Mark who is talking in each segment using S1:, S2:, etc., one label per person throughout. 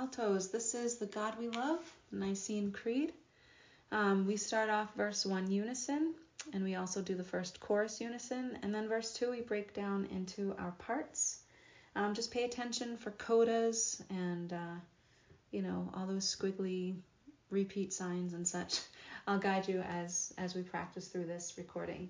S1: altos. This is the God We Love, Nicene Creed. We start off verse 1 unison, and we also do the first chorus unison, and then verse 2 we break down into our parts. Just pay attention for codas and, all those squiggly repeat signs and such. I'll guide you as we practice through this recording.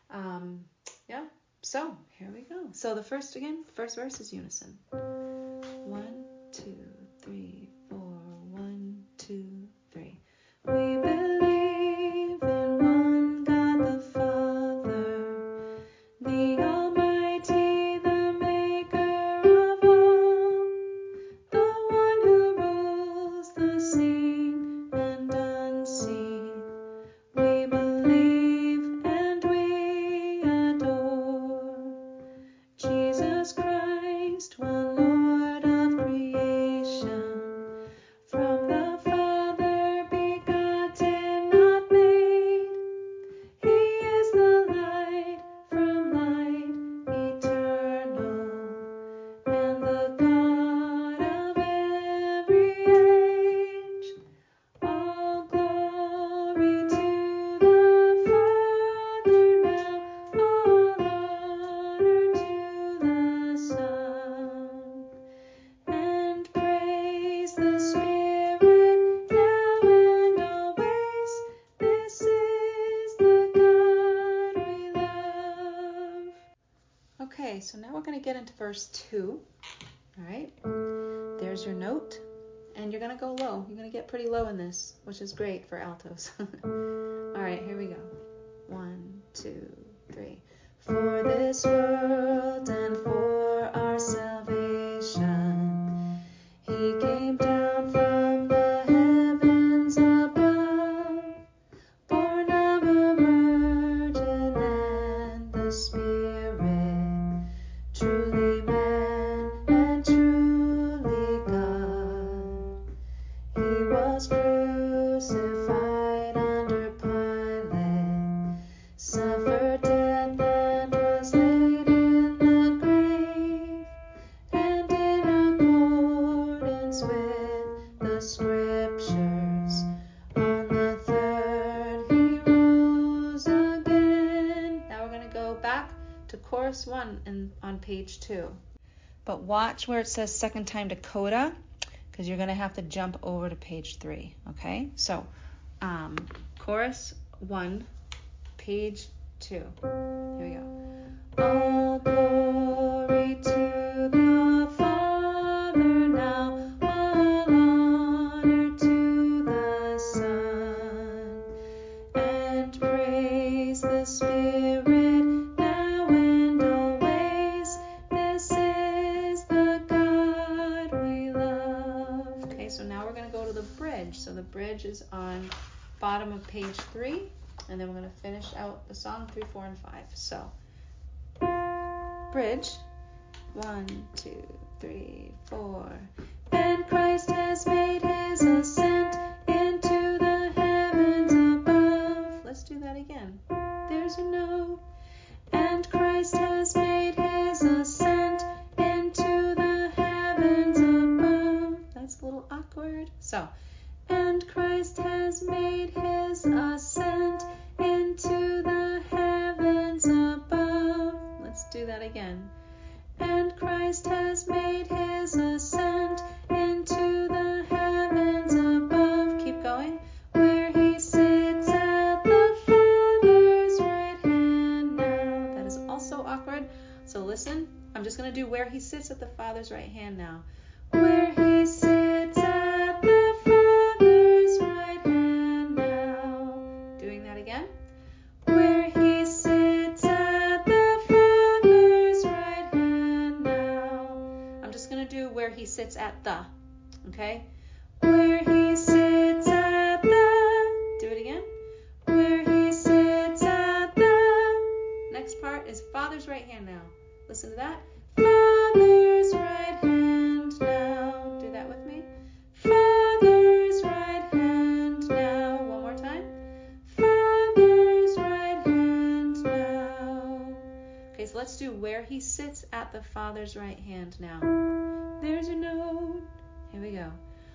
S1: So here we go. So the first verse is unison. 1, 2, 3, 4. 1, 2, 3. We believe in one God the Father, the Almighty, the Maker of all, the one who rules the seen and unseen. We believe and we adore Jesus Christ, one Lord of creation, from the Father begotten, not made. He is the light from light eternal, and the God of every age. All glory to the Father now, all honor to the Son, and praise the Spirit now and always. This is the God we love. Okay, so now we're going to get into verse 2. All right, there's your note. And you're going to go low. You're going to get pretty low in this, which is great for altos. All right, here we go. 1, 2, 3. For this world and for our salvation, He came down from the heavens above, born of a virgin and the Spirit, truly man and truly God. He was crucified under Pilate, suffered death and was laid in the grave, and in accordance with the Scriptures, on the third He rose again. Now we're going to go back to chorus 1 on page 2. But watch where it says second time to coda, because you're going to have to jump over to page 3, okay? So, chorus 1, page 2. Here we go. All glory to the Father now, all honor to the Son, and praise the Spirit now and always. This is the God we love. Okay, so now we're going to go to the bridge. So the bridge is on bottom of page 3, and then we're going to finish out the song 3, 4, and 5. So bridge, 1, 2, 3, 4. And Christ has made His ascent into the heavens above. Let's do that again. There's your note. And Christ has made His ascent into the heavens above. That's a little awkward. So, and Christ has made His ascent into the heavens above. Let's do that again. And Christ has made His ascent into the heavens above. Keep going. Where He sits at the Father's right hand now. That is also awkward. So listen. I'm just going to do where He sits at the Father's right hand now. Where He sits at the Father's right hand now. Doing that again. Where He sits at the Father's right hand now. I'm just going to do where He sits at the. Okay? Where He sits at the. Do it again. Where He sits at the. Next part is Father's right hand now. Listen to that. Father's right hand now. Do that with me. Father's right hand now. One more time. Father's right hand now. Okay, so let's do where He sits at the Father's right hand now. There's your note. Here we go.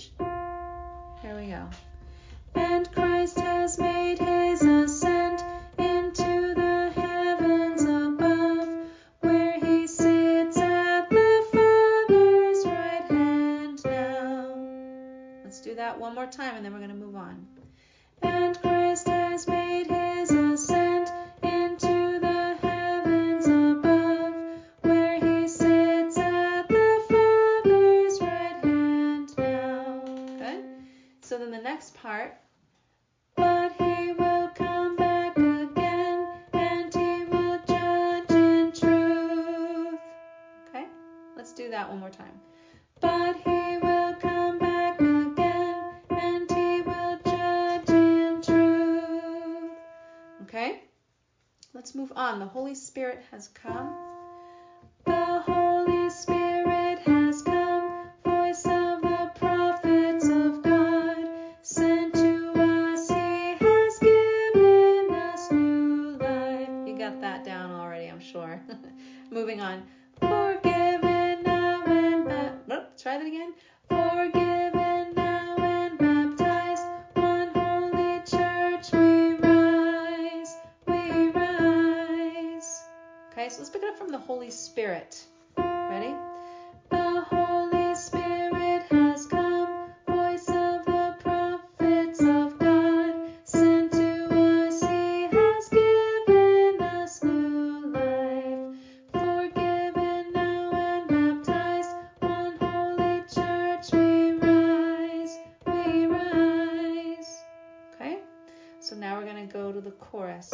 S1: bridge. Here we go. And Christ has made his ascent into the heavens above, where he sits at the Father's right hand now. Let's do that one more time, and then we're going to move on. And Christ has made his ascent into the heavens above, where he sits at the Father's right hand now. Good? So then the next part, but he will come back again, and he will judge in truth. Okay? Let's do that one more time. But he will come back again, and he will judge in truth. Okay? Let's move on. The Holy Spirit has come. The Holy Spirit has come, voice of the prophets of God, sent to us, he has given us new life. You got that down already, I'm sure. Moving on. Forgiven now and try that again. Forgiven now and baptized, one holy church we rise, we rise. Okay, so let's pick it up from the Holy Spirit. Ready? The Holy Spirit has come, voice of the prophets of God, sent to us, he has given us new life. Forgiven now and baptized, one holy church we rise, we rise. Okay? So now we're going to go to the chorus.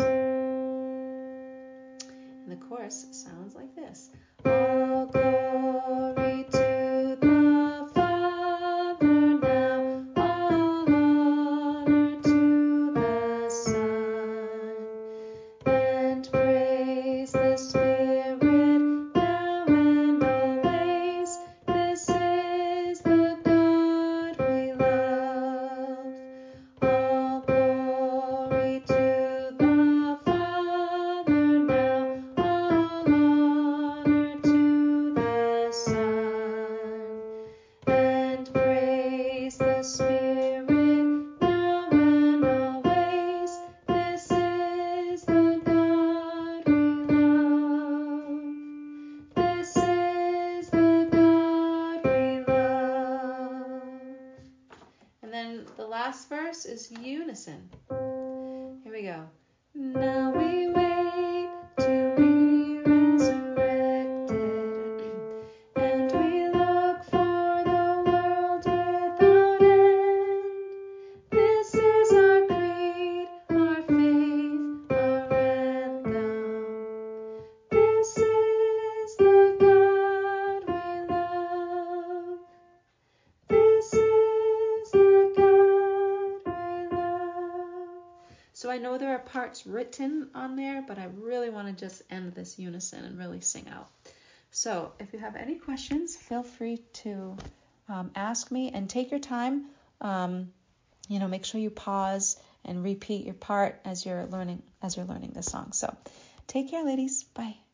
S1: And the chorus sounds like this. All glory to the Father now, all honor to the Son, and praise the Spirit now and always. This is the God we love. All glory to the Father now, all honor to the Son, and praise the Spirit now and always. This is the God we love. This is the God we love. And then the last verse is unison. Here we go. Now we wait to be resurrected, and we look for the world without end. This is our creed, our faith, our anthem. This is the God we love. This is the God we love. So I know there are parts written on there, but I really want to just end this unison and really sing out. So if you have any questions, feel free to ask me, and take your time. Make sure you pause and repeat your part as you're learning this song. So take care, ladies. Bye.